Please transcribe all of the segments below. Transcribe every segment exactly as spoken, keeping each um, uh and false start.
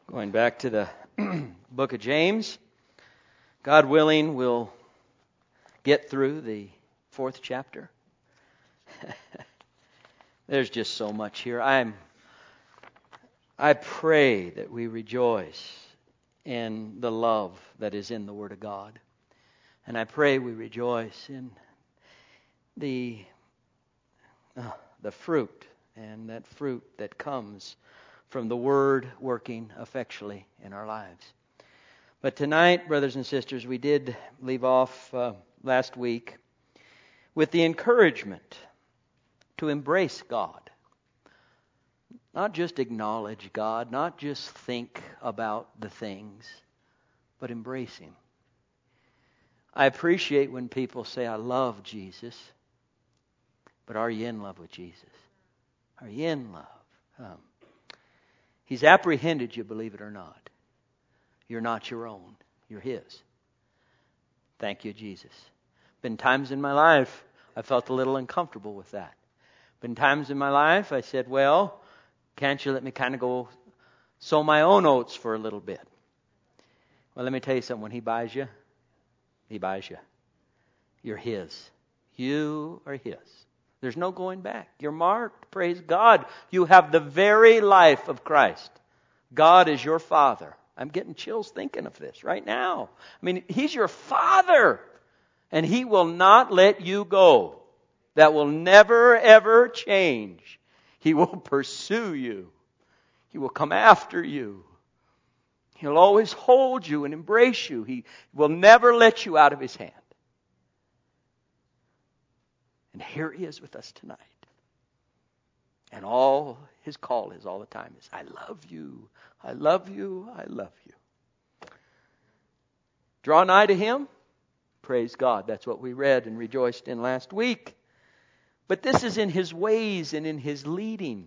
Going back to the book of James. God willing, we'll get through the fourth chapter. There's just so much here. I'm I pray that we rejoice in the love that is in the Word of God. And I pray we rejoice in the uh, the fruit, and that fruit that comes from the Word working effectually in our lives. But tonight, brothers and sisters, we did leave off uh, last week with the encouragement to embrace God. Not just acknowledge God, not just think about the things, but embrace Him. I appreciate when people say, I love Jesus, but are you in love with Jesus? Are you in love? Um, He's apprehended you, believe it or not. You're not your own. You're His. Thank you, Jesus. Been times in my life I felt a little uncomfortable with that. Been times in my life I said, well, can't you let me kind of go sow my own oats for a little bit? Well, let me tell you something. When He buys you, He buys you. You're His. You are His. There's no going back. You're marked. Praise God. You have the very life of Christ. God is your Father. I'm getting chills thinking of this right now. I mean, He's your Father. And He will not let you go. That will never, ever change. He will pursue you. He will come after you. He'll always hold you and embrace you. He will never let you out of His hand. And here He is with us tonight. And all His call is all the time is, I love you, I love you, I love you. Draw nigh to Him. Praise God. That's what we read and rejoiced in last week. But this is in His ways and in His leading.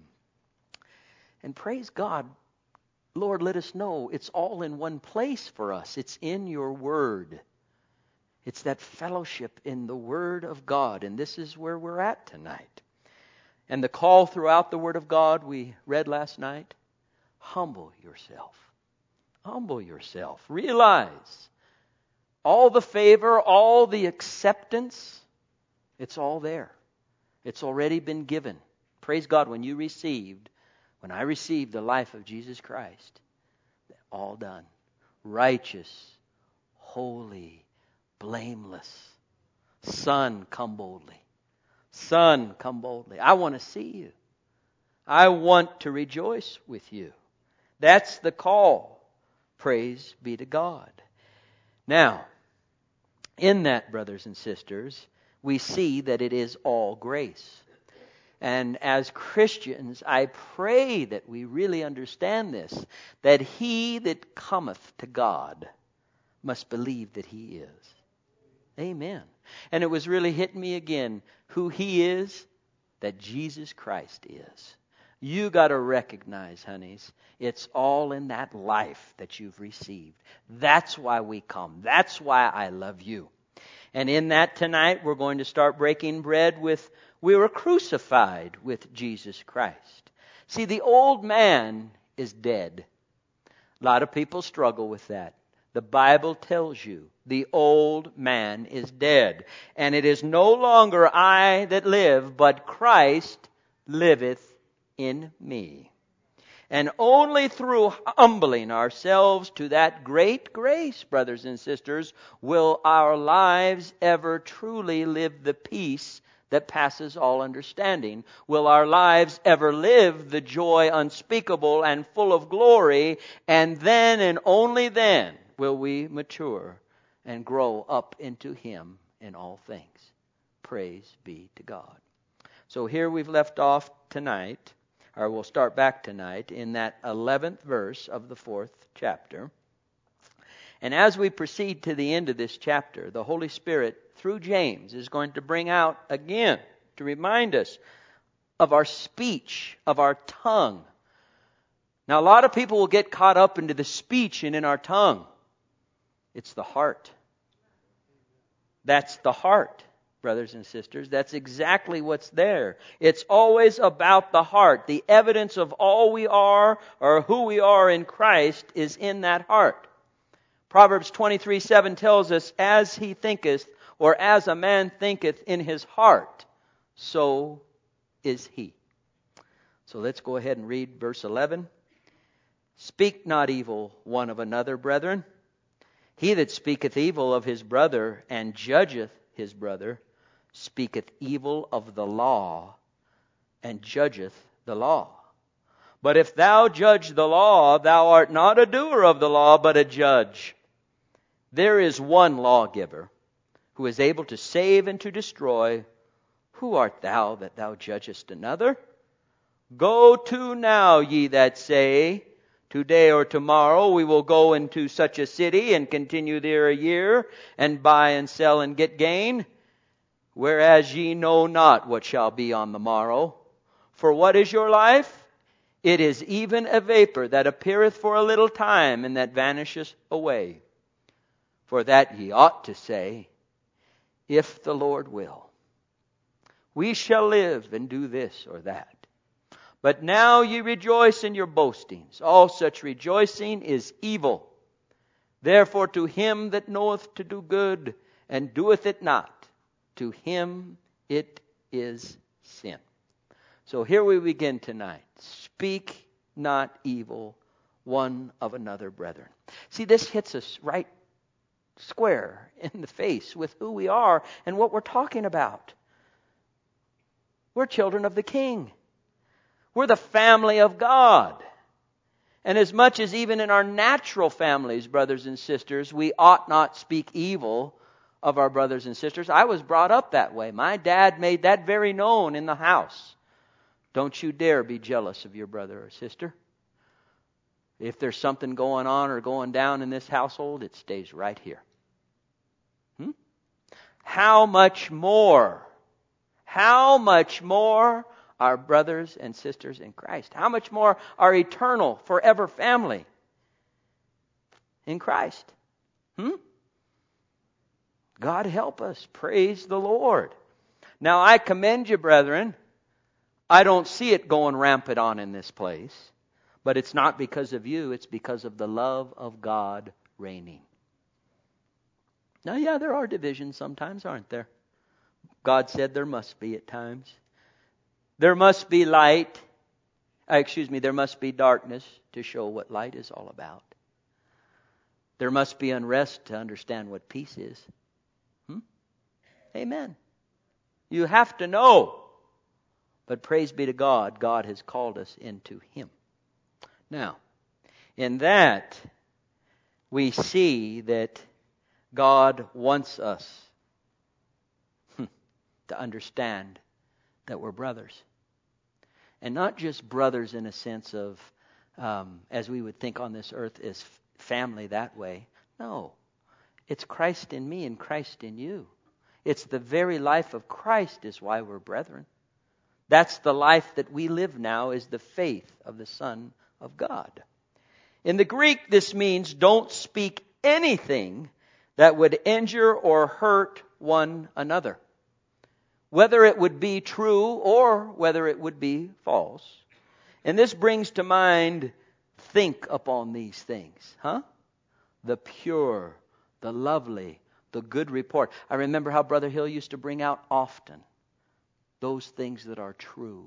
And praise God, Lord, let us know it's all in one place for us. It's in your Word. It's that fellowship in the Word of God. And this is where we're at tonight. And the call throughout the Word of God we read last night, humble yourself. Humble yourself. Realize all the favor, all the acceptance, it's all there. It's already been given. Praise God, when you received, when I received the life of Jesus Christ, all done. Righteous, holy, blameless. Son, come boldly. Son, come boldly. I want to see you. I want to rejoice with you. That's the call. Praise be to God. Now, in that, brothers and sisters, we see that it is all grace. And as Christians, I pray that we really understand this, that he that cometh to God must believe that He is. Amen. And it was really hitting me again, who He is, that Jesus Christ is. You got to recognize, honeys, it's all in that life that you've received. That's why we come. That's why I love you. And in that tonight, we're going to start breaking bread with, we were crucified with Jesus Christ. See, the old man is dead. A lot of people struggle with that. The Bible tells you the old man is dead. And it is no longer I that live, but Christ liveth in me. And only through humbling ourselves to that great grace, brothers and sisters, will our lives ever truly live the peace that passes all understanding. Will our lives ever live the joy unspeakable and full of glory? And then and only then will we mature and grow up into Him in all things. Praise be to God. So here we've left off tonight, or we'll start back tonight, in that eleventh verse of the fourth chapter. And as we proceed to the end of this chapter, the Holy Spirit, through James, is going to bring out again, to remind us of our speech, of our tongue. Now, a lot of people will get caught up into the speech and in our tongue. It's the heart. That's the heart. brothers and sisters. That's exactly what's there. It's always about the heart. The evidence of all we are or who we are in Christ is in that heart. Proverbs twenty-three seven tells us, as he thinketh, or as a man thinketh in his heart, so is he. So let's go ahead and read verse eleven. Speak not evil one of another, brethren. He that speaketh evil of his brother and judgeth his brother speaketh evil of the law and judgeth the law. But if thou judge the law, thou art not a doer of the law, but a judge. There is one lawgiver who is able to save and to destroy. Who art thou that thou judgest another? Go to now, ye that say, today or tomorrow we will go into such a city and continue there a year and buy and sell and get gain, whereas ye know not what shall be on the morrow. For what is your life? It is even a vapor that appeareth for a little time and that vanisheth away. For that ye ought to say, if the Lord will, we shall live and do this or that. But now ye rejoice in your boastings. All such rejoicing is evil. Therefore to him that knoweth to do good and doeth it not, to him it is sin. So here we begin tonight. Speak not evil one of another, brethren. See, this hits us right square in the face with who we are and what we're talking about. We're children of the King. We're the family of God. And as much as even in our natural families, brothers and sisters, we ought not speak evil of our brothers and sisters. I was brought up that way. My dad made that very known in the house. Don't you dare be jealous of your brother or sister. If there's something going on or going down in this household, it stays right here. Hmm? How much more? How much more our brothers and sisters in Christ? How much more our eternal, forever family in Christ? Hmm? God help us. Praise the Lord. Now I commend you, brethren. I don't see it going rampant on in this place. But it's not because of you. It's because of the love of God reigning. Now, yeah, there are divisions sometimes, aren't there? God said there must be at times. There must be light. Uh, excuse me, there must be darkness to show what light is all about. There must be unrest to understand what peace is. Hmm? Amen. You have to know. But praise be to God, God has called us into Him. Now, in that, we see that God wants us hmm, to understand that we're brothers. And not just brothers in a sense of, um, as we would think on this earth, as family that way. No. It's Christ in me and Christ in you. It's the very life of Christ is why we're brethren. That's the life that we live now, is the faith of the Son of God. In the Greek, this means don't speak anything that would injure or hurt one another, whether it would be true or whether it would be false. And this brings to mind, think upon these things. Huh? The pure, the lovely, the good report. I remember how Brother Hill used to bring out often those things that are true.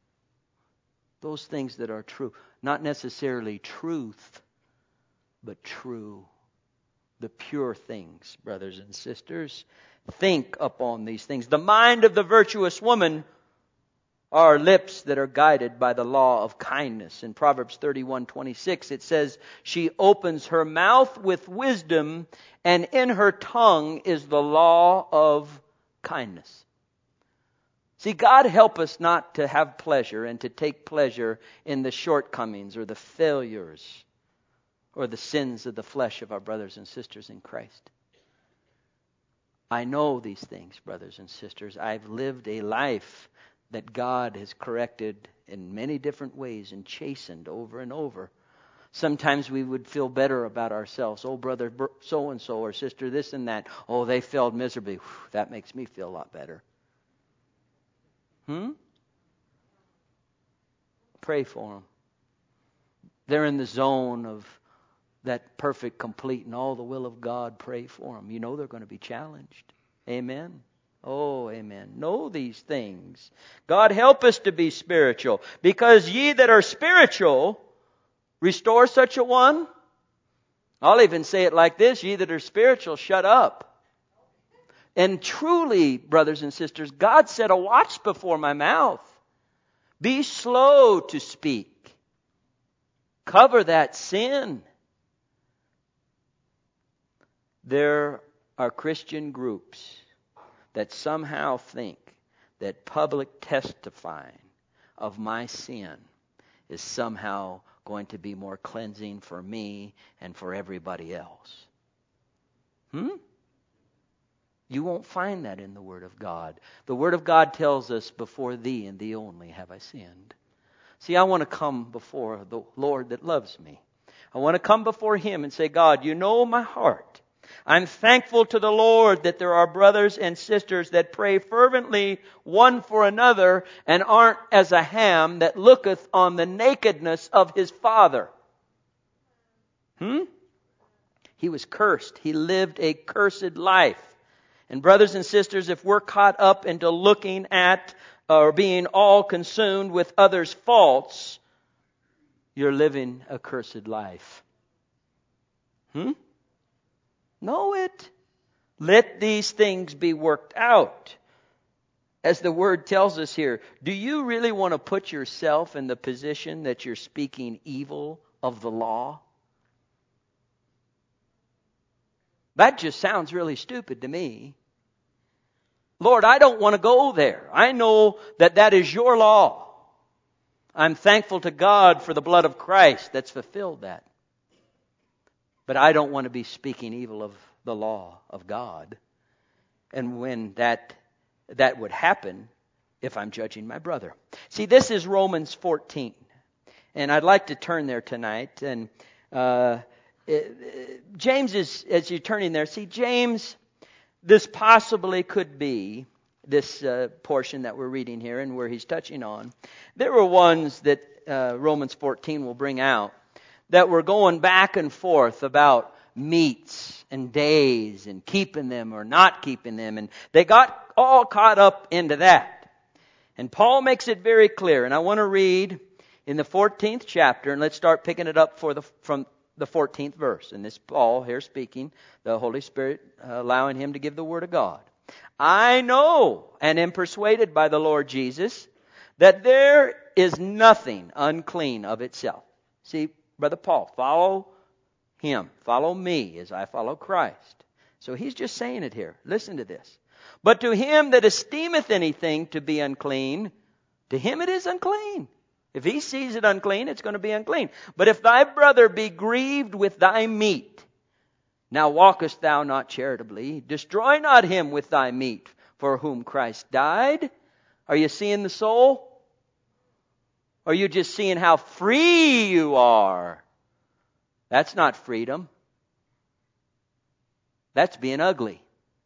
Those things that are true. Not necessarily truth, but true. The pure things, brothers and sisters. Think upon these things. The mind of the virtuous woman are lips that are guided by the law of kindness. In Proverbs thirty-one twenty-six it says, she opens her mouth with wisdom, and in her tongue is the law of kindness. See, God help us not to have pleasure and to take pleasure in the shortcomings or the failures or the sins of the flesh of our brothers and sisters in Christ. I know these things, brothers and sisters. I've lived a life that God has corrected in many different ways and chastened over and over. Sometimes we would feel better about ourselves. Oh, brother so-and-so or sister this and that. Oh, they failed miserably. Whew, that makes me feel a lot better. Hmm? Pray for them. They're in the zone of that perfect, complete, and all the will of God. Pray for them. You know they're going to be challenged. Amen. Oh, amen. Know these things. God help us to be spiritual. Because ye that are spiritual, restore such a one. I'll even say it like this. Ye that are spiritual, shut up. And truly, brothers and sisters, God set a watch before my mouth. Be slow to speak. Cover that sin. There are Christian groups that somehow think that public testifying of my sin is somehow going to be more cleansing for me and for everybody else. Hmm? You won't find that in the Word of God. The Word of God tells us, before thee and thee only have I sinned. See, I want to come before the Lord that loves me. I want to come before Him and say, God, you know my heart. I'm thankful to the Lord that there are brothers and sisters that pray fervently one for another and aren't as a ham that looketh on the nakedness of his father. Hmm? He was cursed. He lived a cursed life. And brothers and sisters, if we're caught up into looking at or being all consumed with others' faults, you're living a cursed life. Hmm? Know it. Let these things be worked out. As the Word tells us here, do you really want to put yourself in the position that you're speaking evil of the law? That just sounds really stupid to me. Lord, I don't want to go there. I know that that is your law. I'm thankful to God for the blood of Christ that's fulfilled that. But I don't want to be speaking evil of the law of God. And when that that would happen, if I'm judging my brother. See, this is Romans fourteen. And I'd like to turn there tonight. And uh, it, James is, as you're turning there, see, James, this possibly could be this uh, portion that we're reading here and where he's touching on. There were ones that uh, Romans fourteen will bring out that were going back and forth about meats and days and keeping them or not keeping them. And they got all caught up into that. And Paul makes it very clear. And I want to read in the fourteenth chapter, and let's start picking it up for the from the fourteenth verse. And this Paul here speaking, the Holy Spirit uh, allowing him to give the Word of God. I know and am persuaded by the Lord Jesus that there is nothing unclean of itself. See, Brother Paul, follow him. Follow me as I follow Christ. So he's just saying it here. Listen to this. But to him that esteemeth anything to be unclean, to him it is unclean. If he sees it unclean, it's going to be unclean. But if thy brother be grieved with thy meat, now walkest thou not charitably, destroy not him with thy meat, for whom Christ died. Are you seeing the soul? Or are you just seeing how free you are? That's not freedom. That's being ugly.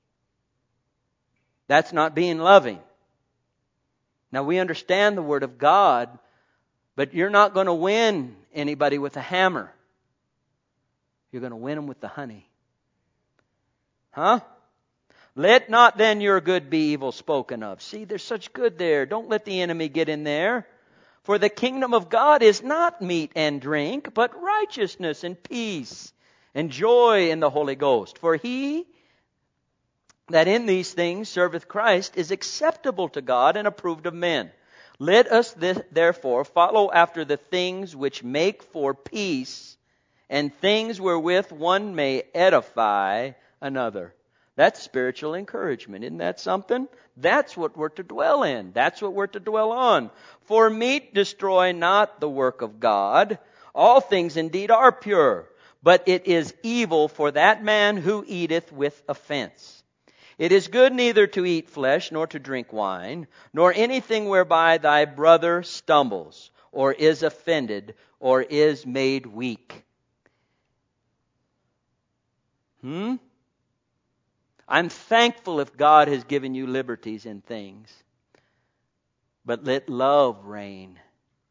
That's not being loving. Now we understand the Word of God, but you're not going to win anybody with a hammer. You're going to win them with the honey. Huh? Let not then your good be evil spoken of. See, there's such good there. Don't let the enemy get in there. For the kingdom of God is not meat and drink, but righteousness and peace and joy in the Holy Ghost. For he that in these things serveth Christ is acceptable to God and approved of men. Let us th- therefore follow after the things which make for peace and things wherewith one may edify another. That's spiritual encouragement. Isn't that something? That's what we're to dwell in. That's what we're to dwell on. For meat destroy not the work of God. All things indeed are pure, but it is evil for that man who eateth with offense. It is good neither to eat flesh, nor to drink wine, nor anything whereby thy brother stumbles, or is offended, or is made weak. Hmm? I'm thankful if God has given you liberties in things. But let love reign.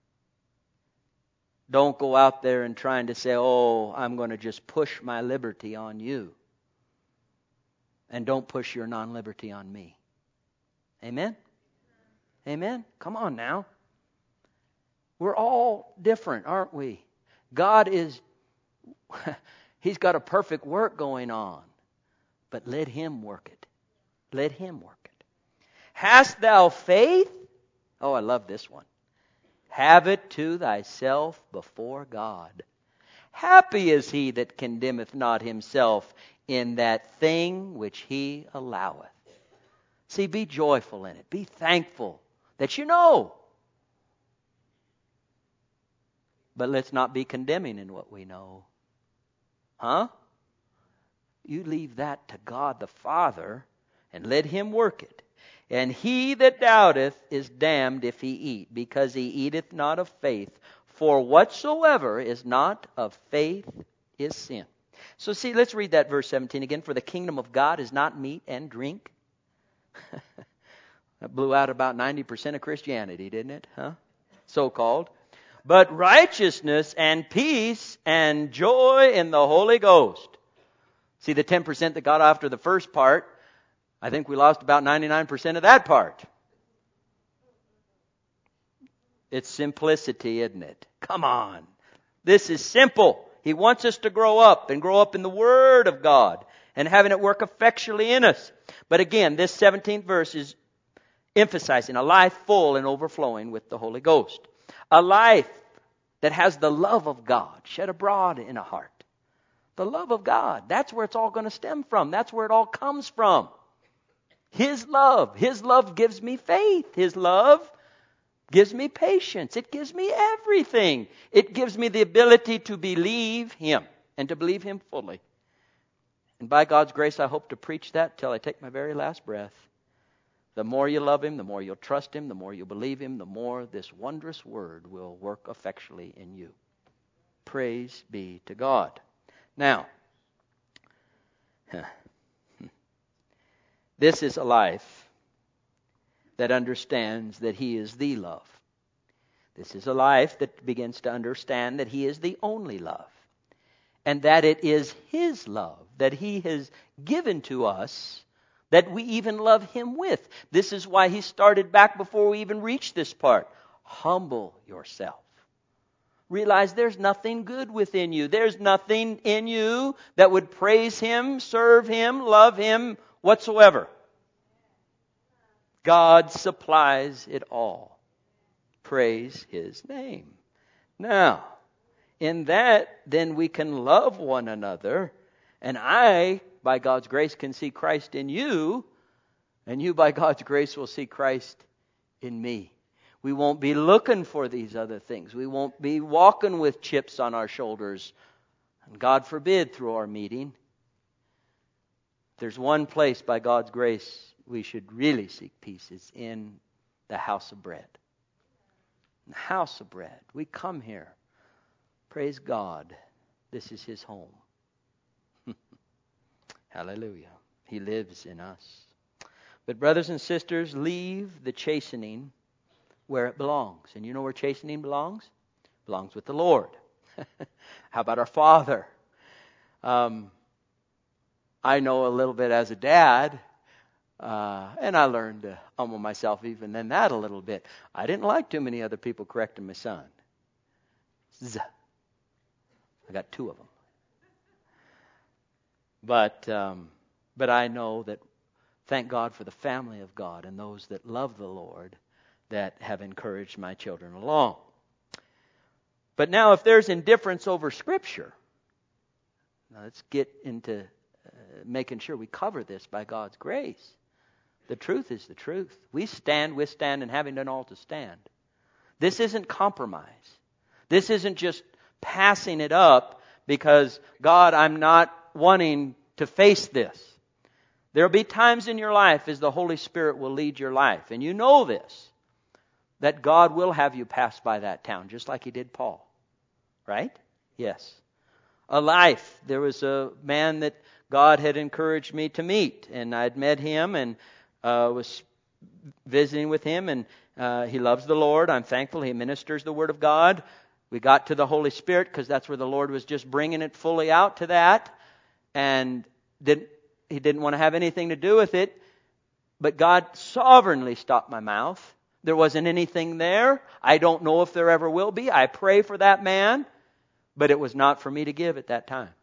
Don't go out there and trying to say, oh, I'm going to just push my liberty on you. And don't push your non-liberty on me. Amen? Amen? Come on now. We're all different, aren't we? God is, He's got a perfect work going on. But let Him work it. Let Him work it. Hast thou faith? Oh, I love this one. Have it to thyself before God. Happy is he that condemneth not himself in that thing which he alloweth. See, be joyful in it. Be thankful that you know. But let's not be condemning in what we know. Huh? You leave that to God the Father and let Him work it. And he that doubteth is damned if he eat, because he eateth not of faith. For whatsoever is not of faith is sin. So see, let's read that verse seventeen again. For the kingdom of God is not meat and drink. That blew out about ninety percent of Christianity, didn't it? Huh? So-called. But righteousness and peace and joy in the Holy Ghost. See, the ten percent that got after the first part, I think we lost about ninety-nine percent of that part. It's simplicity, isn't it? Come on. This is simple. He wants us to grow up and grow up in the Word of God and having it work effectually in us. But again, this seventeenth verse is emphasizing a life full and overflowing with the Holy Ghost. A life that has the love of God shed abroad in a heart. The love of God. That's where it's all going to stem from. That's where it all comes from. His love. His love gives me faith. His love gives me patience. It gives me everything. It gives me the ability to believe Him and to believe Him fully. And by God's grace, I hope to preach that till I take my very last breath. The more you love Him, the more you'll trust Him, the more you believe Him, the more this wondrous Word will work effectually in you. Praise be to God. Now, this is a life that understands that He is the love. This is a life that begins to understand that He is the only love. And that it is His love that He has given to us that we even love Him with. This is why He started back before we even reached this part. Humble yourself. Realize there's nothing good within you. There's nothing in you that would praise Him, serve Him, love Him whatsoever. God supplies it all. Praise His name. Now, in that, then we can love one another. And I, by God's grace, can see Christ in you. And you, by God's grace, will see Christ in me. We won't be looking for these other things. We won't be walking with chips on our shoulders. And God forbid, through our meeting. There's one place, by God's grace, we should really seek peace. It's in the house of bread. In the house of bread. We come here. Praise God. This is His home. Hallelujah. He lives in us. But brothers and sisters, leave the chastening where it belongs. And you know where chastening belongs? It belongs with the Lord. How about our Father? Um, I know a little bit as a dad, uh, and I learned to humble myself even in that a little bit. I didn't like too many other people correcting my son. Z. I got two of them. But um, but I know that, thank God for the family of God and those that love the Lord that have encouraged my children along. But now if there's indifference over Scripture, now let's get into uh, making sure we cover this by God's grace. The truth is the truth. We stand, withstand, and having done all to stand. This isn't compromise. This isn't just passing it up because, God, I'm not wanting to face this. There'll be times in your life as the Holy Spirit will lead your life. And you know this, that God will have you pass by that town, just like He did Paul. Right? Yes. A life. There was a man that God had encouraged me to meet, and I'd met him and uh, was visiting with him, and uh, he loves the Lord. I'm thankful he ministers the Word of God. We got to the Holy Spirit because that's where the Lord was just bringing it fully out to that, and didn't, he didn't want to have anything to do with it, but God sovereignly stopped my mouth. There wasn't anything there. I don't know if there ever will be. I pray for that man, but it was not for me to give at that time.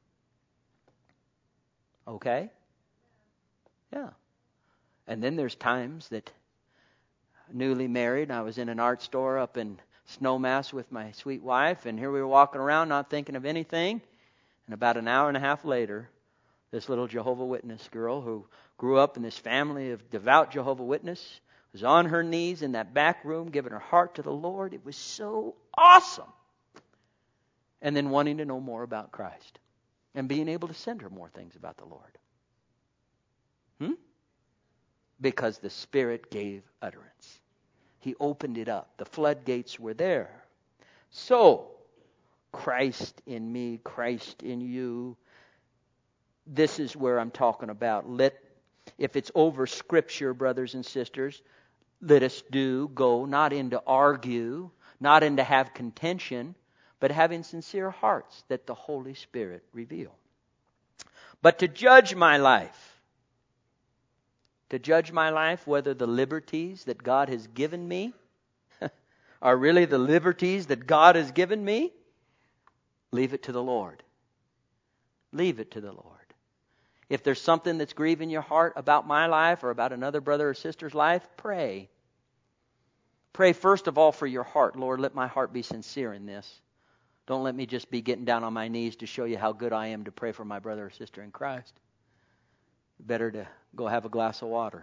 Okay? Yeah. And then there's times that newly married, I was in an art store up in Snowmass with my sweet wife, and here we were walking around not thinking of anything. And about an hour and a half later, this little Jehovah Witness girl who grew up in this family of devout Jehovah Witness was on her knees in that back room giving her heart to the Lord. It was so awesome. And then wanting to know more about Christ and being able to send her more things about the Lord. Hmm? Because the Spirit gave utterance. He opened it up. The floodgates were there. So, Christ in me, Christ in you. This is where I'm talking about. Let, if it's over Scripture, brothers and sisters, let us do, go, not into argue, not into have contention, but having sincere hearts that the Holy Spirit reveal. But to judge my life, to judge my life, whether the liberties that God has given me are really the liberties that God has given me, leave it to the Lord. Leave it to the Lord. If there's something that's grieving your heart about my life or about another brother or sister's life, pray. Pray first of all for your heart. Lord, let my heart be sincere in this. Don't let me just be getting down on my knees to show you how good I am to pray for my brother or sister in Christ. Better to go have a glass of water.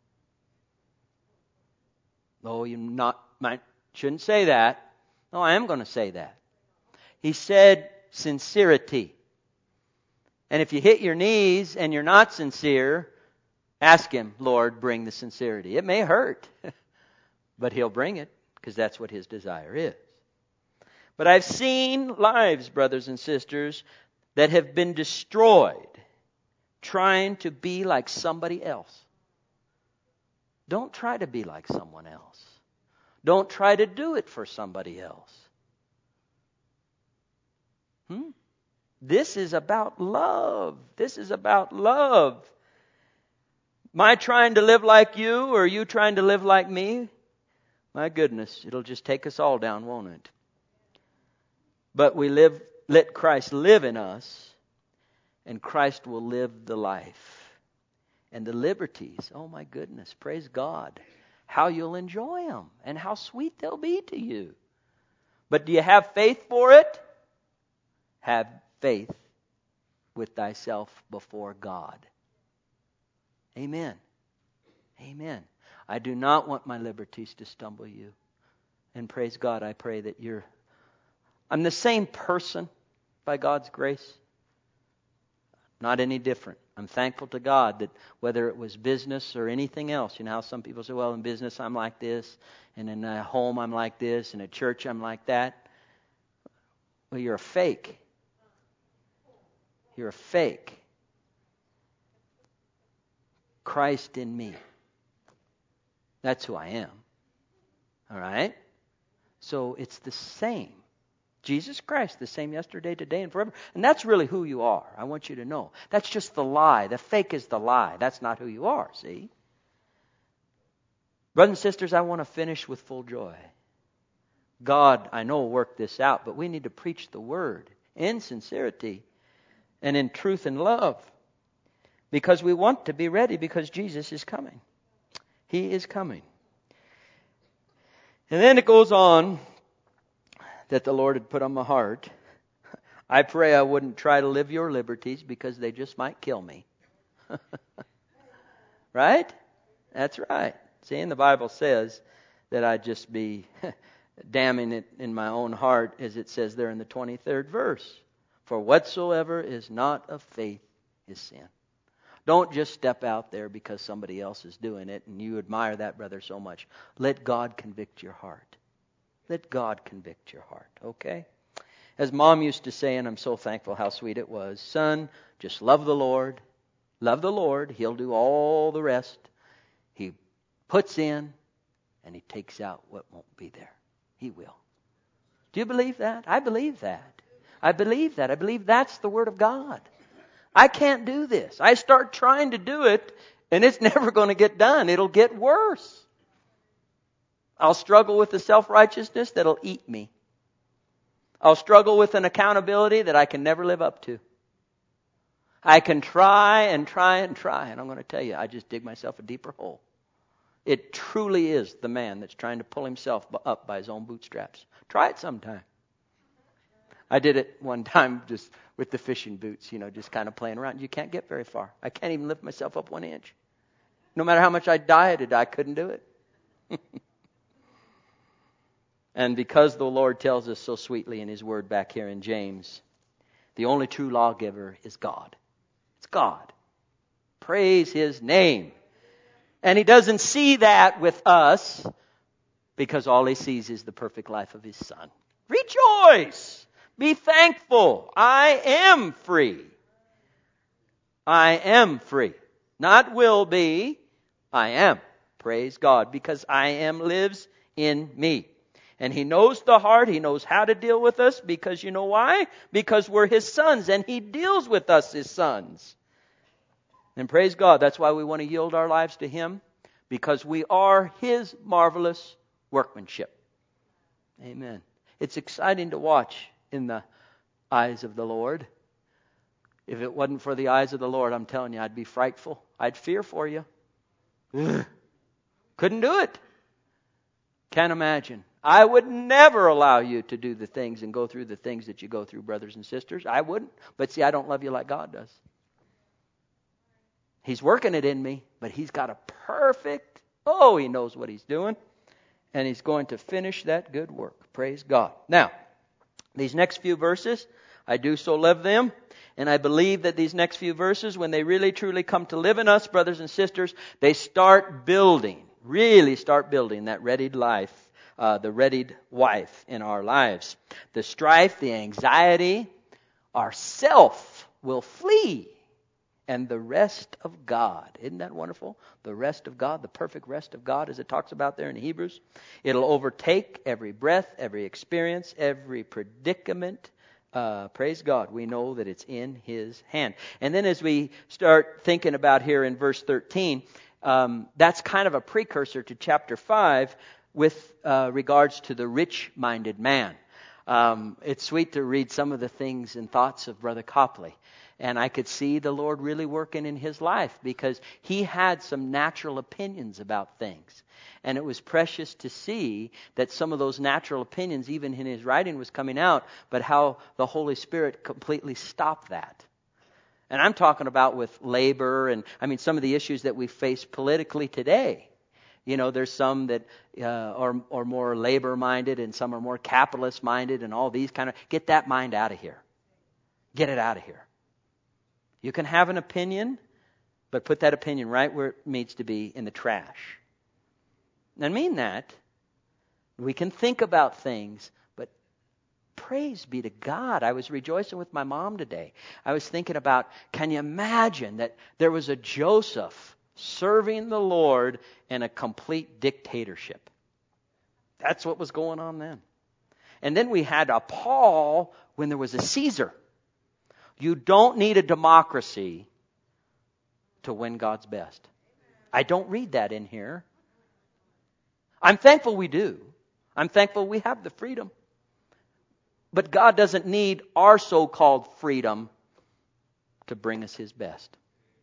Oh, you not might shouldn't say that. No, I am going to say that. He said sincerity. And if you hit your knees and you're not sincere, ask Him, Lord, bring the sincerity. It may hurt, but He'll bring it because that's what His desire is. But I've seen lives, brothers and sisters, that have been destroyed trying to be like somebody else. Don't try to be like someone else. Don't try to do it for somebody else. Hmm? This is about love. This is about love. Am I trying to live like you, or are you trying to live like me? My goodness, it'll just take us all down, won't it? But we live, let Christ live in us, and Christ will live the life. And the liberties, oh my goodness, praise God. How you'll enjoy them and how sweet they'll be to you. But do you have faith for it? Have faith with thyself before God. Amen. Amen. I do not want my liberties to stumble you. And praise God, I pray that you're... I'm the same person by God's grace. Not any different. I'm thankful to God that whether it was business or anything else, you know how some people say, well, in business I'm like this, and in a home I'm like this, and at church I'm like that. Well, you're a fake. You're a fake. Christ in me. That's who I am. All right? So it's the same. Jesus Christ, the same yesterday, today, and forever. And that's really who you are. I want you to know. That's just the lie. The fake is the lie. That's not who you are, see? Brothers and sisters, I want to finish with full joy. God, I know, will work this out, but we need to preach the Word in sincerity and in truth and love. Because we want to be ready because Jesus is coming. He is coming. And then it goes on that the Lord had put on my heart. I pray I wouldn't try to live your liberties because they just might kill me. Right? That's right. See, and the Bible says that I'd just be damning it in my own heart, as it says there in the twenty-third verse. For whatsoever is not of faith is sin. Don't just step out there because somebody else is doing it and you admire that brother so much. Let God convict your heart. Let God convict your heart, okay? As Mom used to say, and I'm so thankful how sweet it was, son, just love the Lord. Love the Lord. He'll do all the rest. He puts in and He takes out what won't be there. He will. Do you believe that? I believe that. I believe that. I believe that's the Word of God. I can't do this. I start trying to do it, and it's never going to get done. It'll get worse. I'll struggle with the self-righteousness that'll eat me. I'll struggle with an accountability that I can never live up to. I can try and try and try, and I'm going to tell you, I just dig myself a deeper hole. It truly is the man that's trying to pull himself up by his own bootstraps. Try it sometime. I did it one time just with the fishing boots, you know, just kind of playing around. You can't get very far. I can't even lift myself up one inch. No matter how much I dieted, I couldn't do it. And because the Lord tells us so sweetly in His Word back here in James, the only true lawgiver is God. It's God. Praise His name. And He doesn't see that with us because all He sees is the perfect life of His Son. Rejoice! Be thankful. I am free. I am free. Not will be. I am. Praise God. Because I am lives in me. And He knows the heart. He knows how to deal with us. Because you know why? Because we're His sons. And He deals with us, His sons. And praise God. That's why we want to yield our lives to Him. Because we are His marvelous workmanship. Amen. It's exciting to watch in the eyes of the Lord. If it wasn't for the eyes of the Lord, I'm telling you, I'd be frightful. I'd fear for you. Ugh. Couldn't do it. Can't imagine. I would never allow you to do the things and go through the things that you go through, brothers and sisters. I wouldn't. But see, I don't love you like God does. He's working it in me, but He's got a perfect, oh, He knows what He's doing. And He's going to finish that good work. Praise God. Now, these next few verses, I do so love them. And I believe that these next few verses, when they really truly come to live in us, brothers and sisters, they start building, really start building that readied life, uh, the readied wife in our lives. The strife, the anxiety, our self will flee. And the rest of God. Isn't that wonderful? The rest of God, the perfect rest of God, as it talks about there in Hebrews. It'll overtake every breath, every experience, every predicament. Uh, praise God. We know that it's in His hand. And then as we start thinking about here in verse thirteen, um, that's kind of a precursor to chapter five with uh, regards to the rich-minded man. Um, it's sweet to read some of the things and thoughts of Brother Copley. And I could see the Lord really working in his life because he had some natural opinions about things. And it was precious to see that some of those natural opinions, even in his writing, was coming out, but how the Holy Spirit completely stopped that. And I'm talking about with labor and, I mean, some of the issues that we face politically today. You know, there's some that uh, are, are more labor-minded and some are more capitalist-minded and all these kind of, get that mind out of here. Get it out of here. You can have an opinion, but put that opinion right where it needs to be, in the trash. And I mean that. We can think about things, but praise be to God. I was rejoicing with my mom today. I was thinking about, can you imagine that there was a Joseph serving the Lord in a complete dictatorship? That's what was going on then. And then we had a Paul when there was a Caesar. You don't need a democracy to win God's best. I don't read that in here. I'm thankful we do. I'm thankful we have the freedom. But God doesn't need our so-called freedom to bring us His best.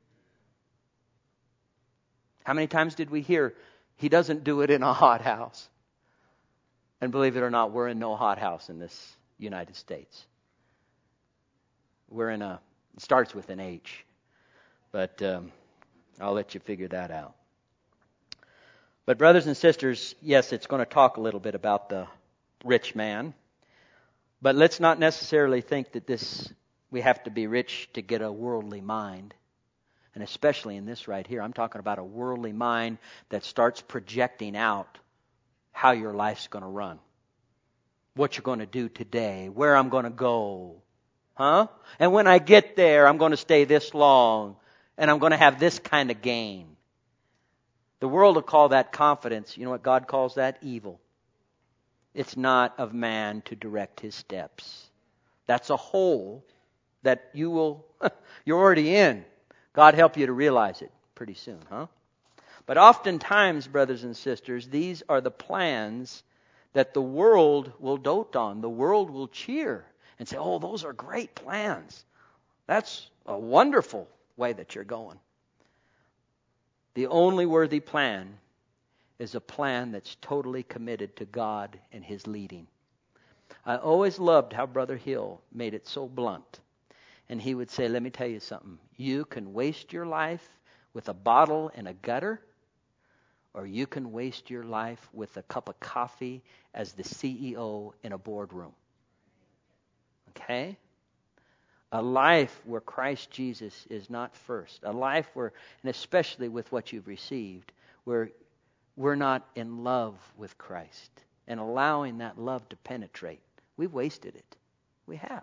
How many times did we hear He doesn't do it in a hothouse? And believe it or not, we're in no hothouse in this United States. We're in a, it starts with an H, but um, I'll let you figure that out. But brothers and sisters, yes, it's going to talk a little bit about the rich man, but let's not necessarily think that this, we have to be rich to get a worldly mind. And especially in this right here, I'm talking about a worldly mind that starts projecting out how your life's going to run. what you're going to do today, where I'm going to go. Huh? And when I get there, I'm going to stay this long, and I'm going to have this kind of gain. The world will call that confidence. You know what God calls that? Evil. It's not of man to direct his steps. That's a hole that you will, you're already in. God help you to realize it pretty soon, huh? But oftentimes, brothers and sisters, these are the plans that the world will dote on. The world will cheer and say, oh, those are great plans. That's a wonderful way that you're going. The only worthy plan is a plan that's totally committed to God and His leading. I always loved how Brother Hill made it so blunt. And he would say, let me tell you something. You can waste your life with a bottle and a gutter, or you can waste your life with a cup of coffee as the C E O in a boardroom. Okay? A life where Christ Jesus is not first. A life where, and especially with what you've received, where we're not in love with Christ and allowing that love to penetrate. We've wasted it. We have.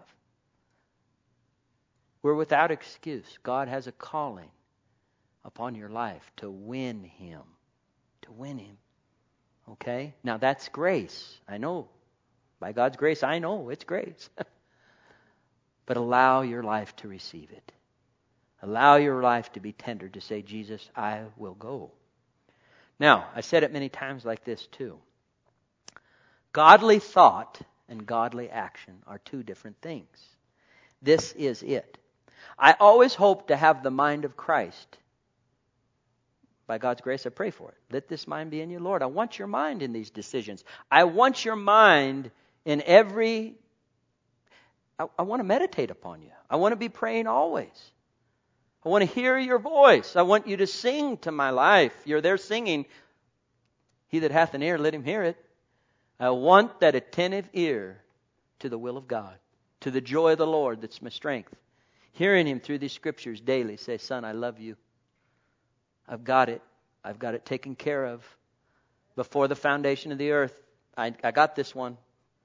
We're without excuse. God has a calling upon your life to win Him. To win Him. Okay? Now that's grace. I know. By God's grace, I know it's grace. But allow your life to receive it. Allow your life to be tender to say, Jesus, I will go. Now, I said it many times like this too. Godly thought and godly action are two different things. This is it. I always hope to have the mind of Christ. By God's grace, I pray for it. Let this mind be in you, Lord. I want your mind in these decisions. I want your mind in every... I, I want to meditate upon you. I want to be praying always. I want to hear your voice. I want you to sing to my life. You're there singing. He that hath an ear, let him hear it. I want that attentive ear to the will of God, to the joy of the Lord that's my strength. Hearing Him through these scriptures daily say, son, I love you. I've got it. I've got it taken care of. Before the foundation of the earth, I, I got this one.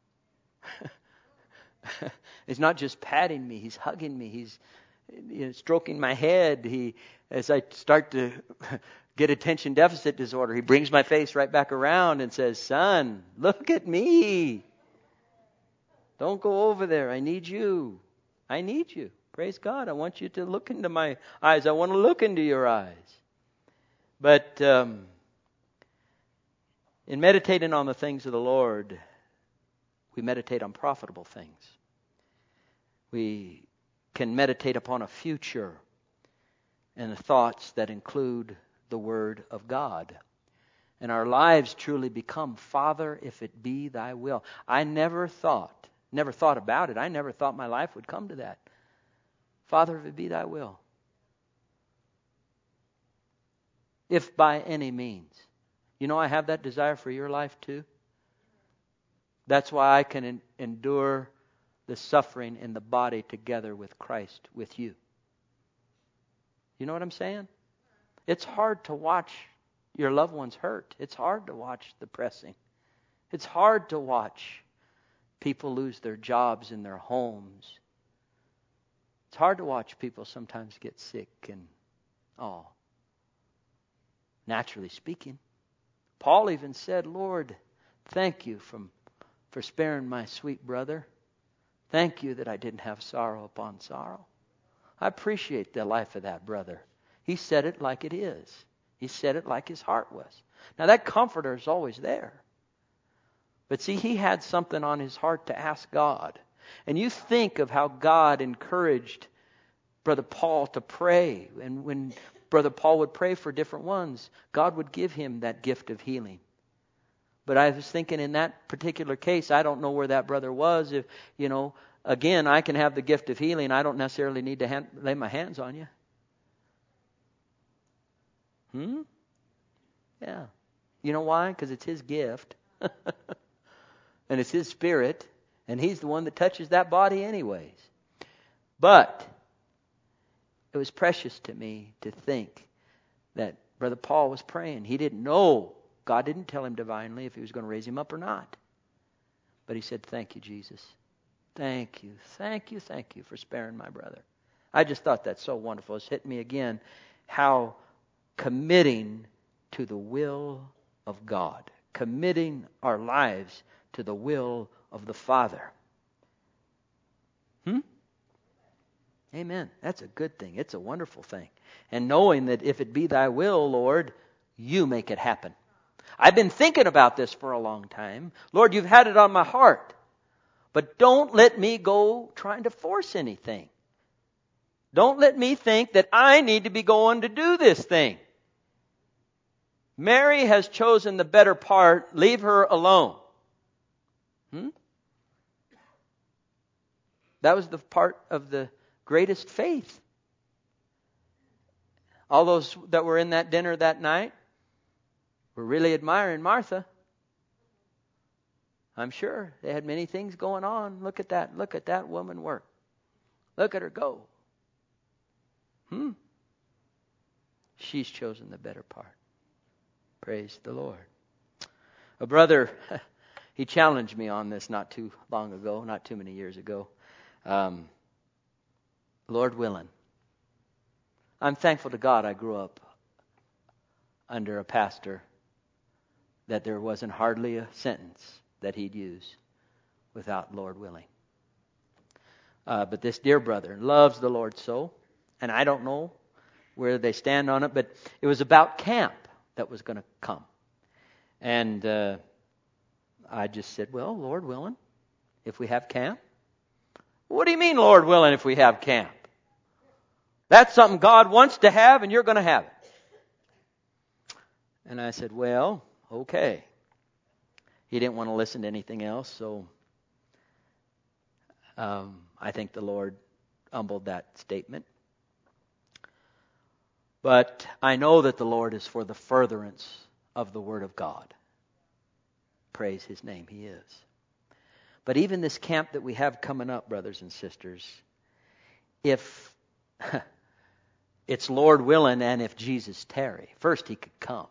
He's not just patting me. He's hugging me. He's you know, stroking my head. He, as I start to get attention deficit disorder, He brings my face right back around and says, son, look at me. Don't go over there. I need you. I need you. Praise God. I want you to look into my eyes. I want to look into your eyes. But um, in meditating on the things of the Lord, we meditate on profitable things. We can meditate upon a future and the thoughts that include the Word of God. And our lives truly become, Father, if it be thy will. I never thought, never thought about it. I never thought my life would come to that. Father, if it be thy will. If by any means. You know, I have that desire for your life too. That's why I can en- endure the suffering in the body together with Christ, with you. You know what I'm saying? It's hard to watch your loved ones hurt. It's hard to watch the pressing. It's hard to watch people lose their jobs in their homes. It's hard to watch people sometimes get sick and oh, naturally speaking. Paul even said, Lord, thank you from, for sparing my sweet brother. Thank you that I didn't have sorrow upon sorrow. I appreciate the life of that brother. He said it like it is. He said it like his heart was. Now that comforter is always there. But see, he had something on his heart to ask God. And you think of how God encouraged Brother Paul to pray. And when Brother Paul would pray for different ones, God would give him that gift of healing. But I was thinking in that particular case, I don't know where that brother was. If, you know, again, I can have the gift of healing. I don't necessarily need to hand, lay my hands on you. Hmm? Yeah. You know why? Because it's His gift. And it's His Spirit. And He's the one that touches that body anyways. But it was precious to me to think that Brother Paul was praying. He didn't know. God didn't tell him divinely if He was going to raise him up or not. But he said, thank you, Jesus. Thank you, thank you, thank you for sparing my brother. I just thought that's so wonderful. It's hit me again how committing to the will of God, committing our lives to the will of the Father. Hmm? Amen. That's a good thing. It's a wonderful thing. And knowing that if it be thy will, Lord, you make it happen. I've been thinking about this for a long time. Lord, you've had it on my heart. But don't let me go trying to force anything. Don't let me think that I need to be going to do this thing. Mary has chosen the better part. Leave her alone. Hmm? That was the part of the greatest faith. All those that were in that dinner that night were really admiring Martha. I'm sure they had many things going on. Look at that. Look at that woman work. Look at her go. Hmm. She's chosen the better part. Praise the Lord. A brother, he challenged me on this not too long ago, not too many years ago. Um, Lord willing. I'm thankful to God I grew up under a pastor that there wasn't hardly a sentence that he'd use without Lord willing. Uh, but this dear brother loves the Lord so, and I don't know where they stand on it, but it was about camp that was going to come. And uh, I just said, well, Lord willing, if we have camp. What do you mean, Lord willing, if we have camp? That's something God wants to have, and you're going to have it. And I said, well, okay. He didn't want to listen to anything else, so um, I think the Lord humbled that statement. But I know that the Lord is for the furtherance of the Word of God. Praise His name, He is. But even this camp that we have coming up, brothers and sisters, if it's Lord willing and if Jesus tarry, first He could come.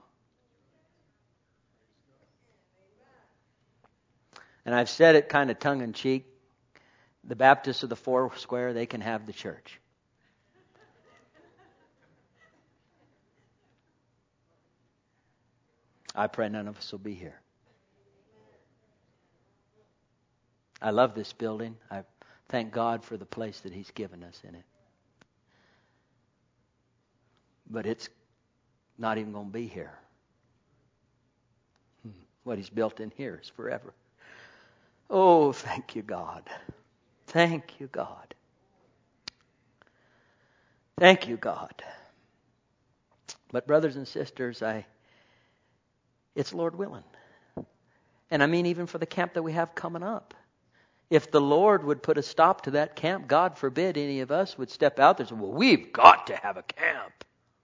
And I've said it kind of tongue-in-cheek. The Baptists of the Four Square, they can have the church. I pray none of us will be here. I love this building. I thank God for the place that He's given us in it. But it's not even going to be here. What He's built in here is forever. Oh, thank you, God. Thank you, God. Thank you, God. But brothers and sisters, I it's Lord willing. And I mean even for the camp that we have coming up. If the Lord would put a stop to that camp, God forbid any of us would step out there and say, well, we've got to have a camp.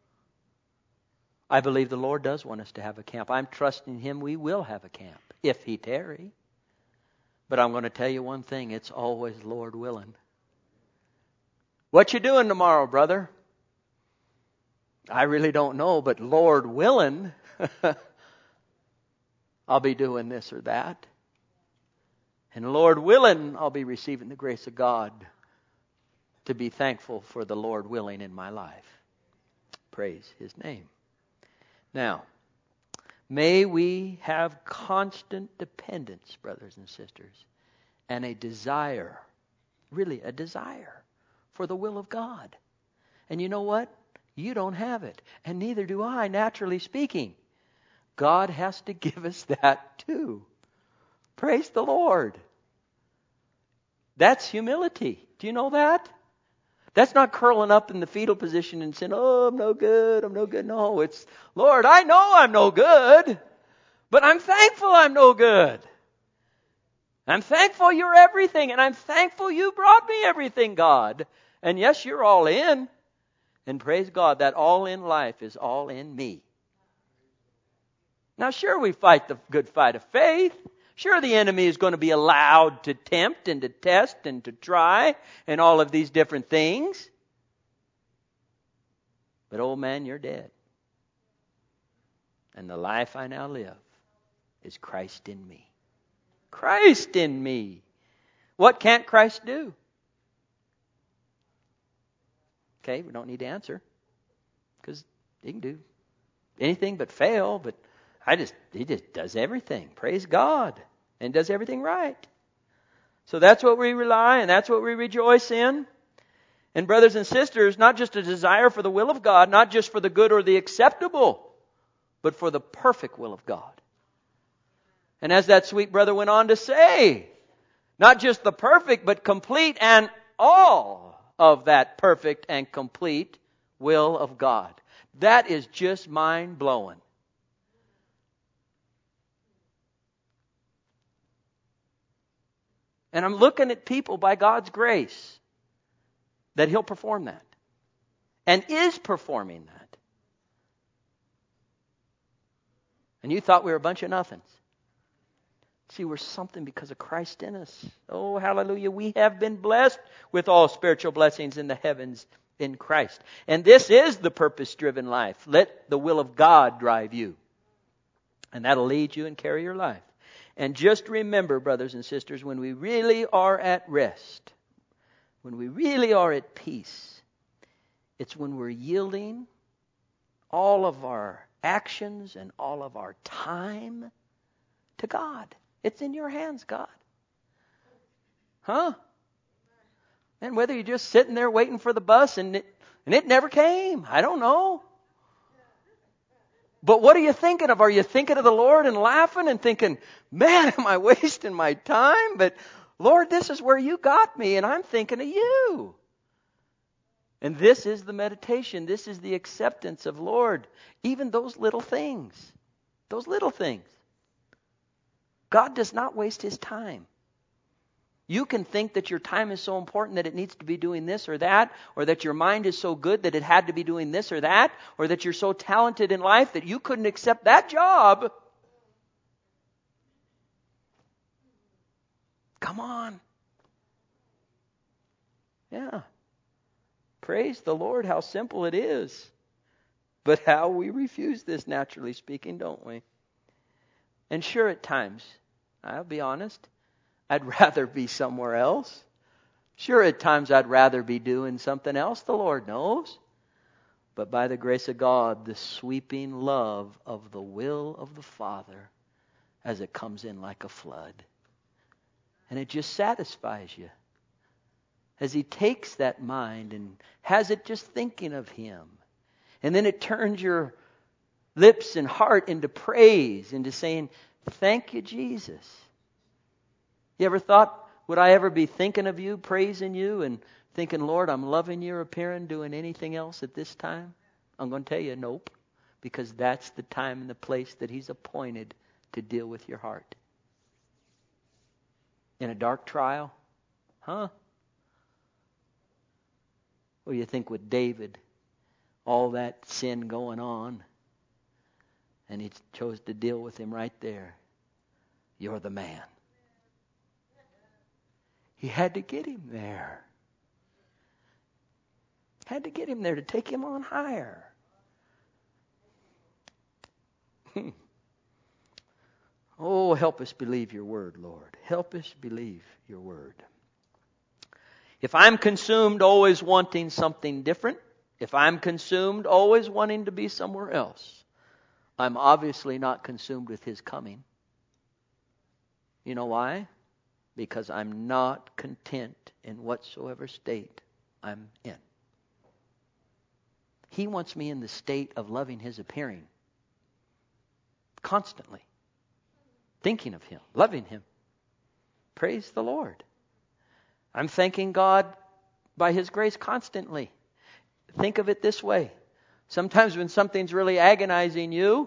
I believe the Lord does want us to have a camp. I'm trusting Him we will have a camp, if He tarry. But I'm going to tell you one thing, it's always Lord willing. What you doing tomorrow, brother? I really don't know, but Lord willing, I'll be doing this or that. And Lord willing, I'll be receiving the grace of God to be thankful for the Lord willing in my life. Praise His name. Now, may we have constant dependence, brothers and sisters, and a desire, really a desire for the will of God. And you know what? You don't have it, and neither do I, naturally speaking. God has to give us that too. Praise the Lord. That's humility. Do you know that? That's not curling up in the fetal position and saying, oh, I'm no good, I'm no good. No, it's, Lord, I know I'm no good, but I'm thankful I'm no good. I'm thankful you're everything, and I'm thankful you brought me everything, God. And yes, you're all in. And praise God, that all in life is all in me. Now, sure, we fight the good fight of faith. Sure, the enemy is going to be allowed to tempt and to test and to try and all of these different things. But, old man, you're dead. And the life I now live is Christ in me. Christ in me. What can't Christ do? Okay, we don't need to answer. Because he can do anything but fail. But I just he just does everything. Praise God. And does everything right. So that's what we rely and that's what we rejoice in. And brothers and sisters, not just a desire for the will of God, not just for the good or the acceptable, but for the perfect will of God. And as that sweet brother went on to say, not just the perfect, but complete and all of that perfect and complete will of God. That is just mind-blowing. And I'm looking at people by God's grace that He'll perform that. And is performing that. And you thought we were a bunch of nothings. See, we're something because of Christ in us. Oh, hallelujah. We have been blessed with all spiritual blessings in the heavens in Christ. And this is the purpose-driven life. Let the will of God drive you. And that'll lead you and carry your life. And just remember, brothers and sisters, when we really are at rest, when we really are at peace, it's when we're yielding all of our actions and all of our time to God. It's in your hands, God. Huh? And whether you're just sitting there waiting for the bus and it, and it never came, I don't know. But what are you thinking of? Are you thinking of the Lord and laughing and thinking, man, am I wasting my time? But Lord, this is where you got me and I'm thinking of you. And this is the meditation. This is the acceptance of Lord. Even those little things. Those little things. God does not waste His time. You can think that your time is so important that it needs to be doing this or that, or that your mind is so good that it had to be doing this or that, or that you're so talented in life that you couldn't accept that job. Come on. Yeah. Praise the Lord, how simple it is. But how we refuse this, naturally speaking, don't we? And sure, at times, I'll be honest, I'd rather be somewhere else. Sure, at times I'd rather be doing something else, the Lord knows. But by the grace of God, the sweeping love of the will of the Father as it comes in like a flood. And it just satisfies you. As He takes that mind and has it just thinking of Him. And then it turns your lips and heart into praise, into saying, thank you, Jesus. You ever thought, would I ever be thinking of you, praising you, and thinking, Lord, I'm loving your appearing, doing anything else at this time? I'm going to tell you, nope. Because that's the time and the place that He's appointed to deal with your heart. In a dark trial? Huh? What do you think with David? All that sin going on. And He chose to deal with him right there. You're the man. He had to get him there. Had to get him there to take him on higher. Oh, help us believe your word, Lord. Help us believe your word. If I'm consumed always wanting something different, if I'm consumed always wanting to be somewhere else, I'm obviously not consumed with His coming. You know why? Because I'm not content in whatsoever state I'm in. He wants me in the state of loving His appearing. Constantly. Thinking of Him. Loving Him. Praise the Lord. I'm thanking God by His grace constantly. Think of it this way. Sometimes when something's really agonizing you,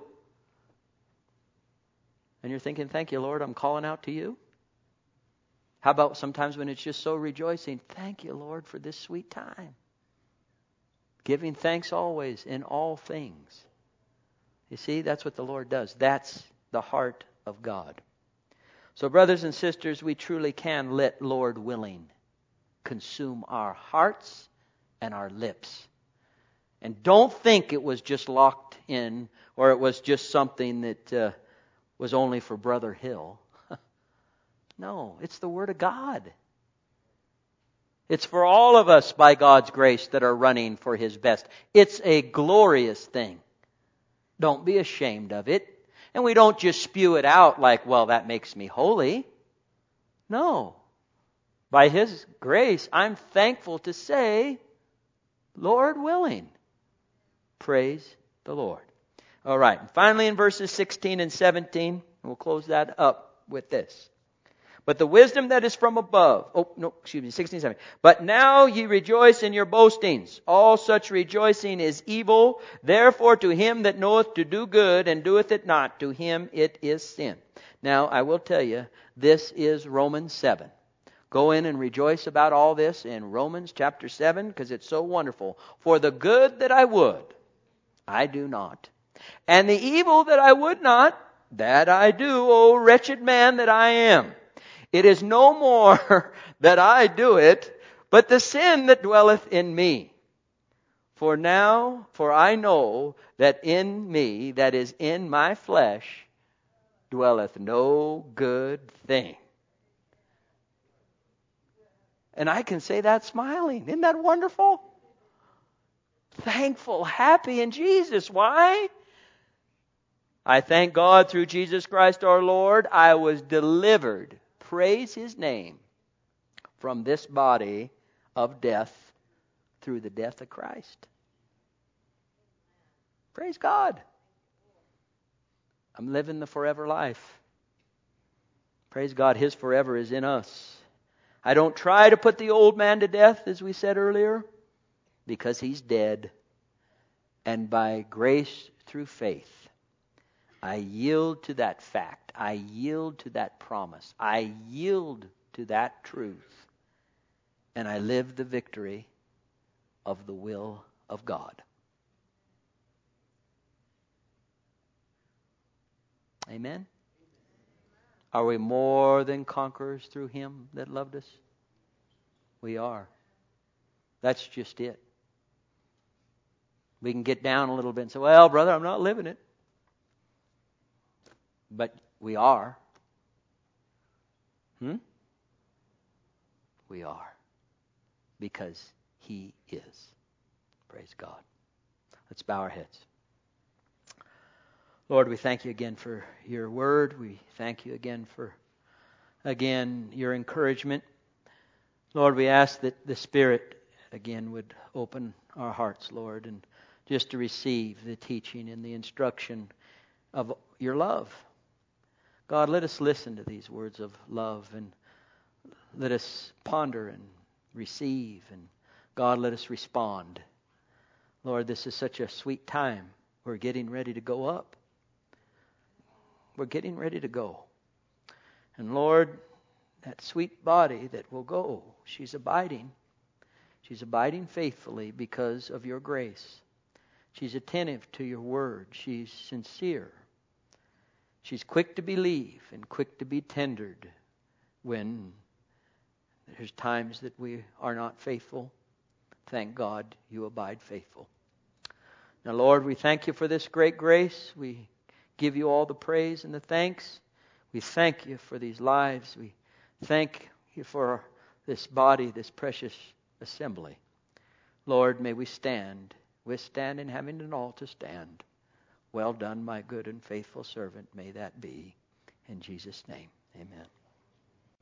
and you're thinking, thank you, Lord, I'm calling out to you. How about sometimes when it's just so rejoicing, thank you, Lord, for this sweet time. Giving thanks always in all things. You see, that's what the Lord does. That's the heart of God. So, brothers and sisters, we truly can let Lord willing consume our hearts and our lips. And don't think it was just locked in, or it was just something that uh, was only for Brother Hill. No, it's the Word of God. It's for all of us by God's grace that are running for His best. It's a glorious thing. Don't be ashamed of it. And we don't just spew it out like, well, that makes me holy. No. By His grace, I'm thankful to say, Lord willing. Praise the Lord. All right. And finally in verses sixteen and seventeen, we'll close that up with this. But the wisdom that is from above, oh, no, excuse me, sixteen, seventeen. But now ye rejoice in your boastings. All such rejoicing is evil. Therefore to him that knoweth to do good and doeth it not, to him it is sin. Now, I will tell you, this is Romans seven. Go in and rejoice about all this in Romans chapter seven, because it's so wonderful. For the good that I would, I do not. And the evil that I would not, that I do, O wretched man that I am. It is no more that I do it, but the sin that dwelleth in me. For now, for I know that in me, that is in my flesh, dwelleth no good thing. And I can say that smiling. Isn't that wonderful? Thankful, happy in Jesus. Why? I thank God through Jesus Christ our Lord, I was delivered, praise His name, from this body of death through the death of Christ. Praise God. I'm living the forever life. Praise God, His forever is in us. I don't try to put the old man to death, as we said earlier, because he's dead. And by grace through faith, I yield to that fact. I yield to that promise. I yield to that truth. And I live the victory of the will of God. Amen? Are we more than conquerors through Him that loved us? We are. That's just it. We can get down a little bit and say, well, brother, I'm not living it. But we are. Hmm? We are. Because He is. Praise God. Let's bow our heads. Lord, we thank You again for Your word. We thank You again for, again, Your encouragement. Lord, we ask that the Spirit, again, would open our hearts, Lord, and just to receive the teaching and the instruction of Your love. God, let us listen to these words of love, and let us ponder and receive, and God, let us respond. Lord, this is such a sweet time. We're getting ready to go up. We're getting ready to go. And Lord, that sweet body that will go, she's abiding. She's abiding faithfully because of Your grace. She's attentive to Your word. She's sincere. She's quick to believe and quick to be tendered when there's times that we are not faithful. Thank God You abide faithful. Now, Lord, we thank You for this great grace. We give You all the praise and the thanks. We thank You for these lives. We thank You for this body, this precious assembly. Lord, may we stand, withstand, having it all to stand. Well done, my good and faithful servant. May that be. In Jesus' name, amen.